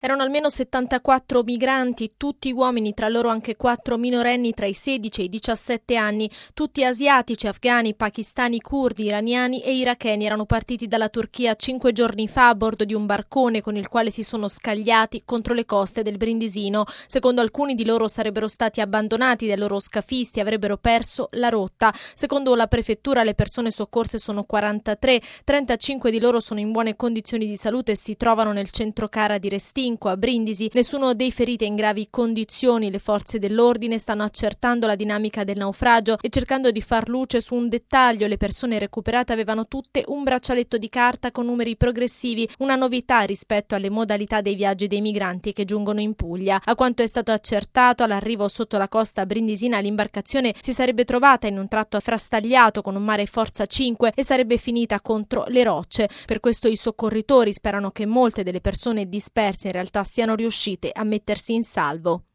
Erano almeno 74 migranti, tutti uomini, tra loro anche 4 minorenni tra i 16 e i 17 anni, tutti asiatici, afghani, pakistani, curdi, iraniani e iracheni. Erano partiti dalla Turchia 5 giorni fa a bordo di un barcone con il quale si sono scagliati contro le coste del Brindisino. Secondo alcuni di loro sarebbero stati abbandonati dai loro scafisti e avrebbero perso la rotta. Secondo la prefettura le persone soccorse sono 43, 35 di loro sono in buone condizioni di salute e si trovano nel centro Cara di Restinco a Brindisi. Nessuno dei feriti è in gravi condizioni. Le forze dell'ordine stanno accertando la dinamica del naufragio e cercando di far luce su un dettaglio: le persone recuperate avevano tutte un braccialetto di carta con numeri progressivi, una novità rispetto alle modalità dei viaggi dei migranti che giungono in Puglia. A quanto è stato accertato, all'arrivo sotto la costa brindisina l'imbarcazione si sarebbe trovata in un tratto frastagliato con un mare forza 5 e sarebbe finita contro le rocce. Per questo i soccorritori sperano che molte delle persone disperse in realtà siano riuscite a mettersi in salvo.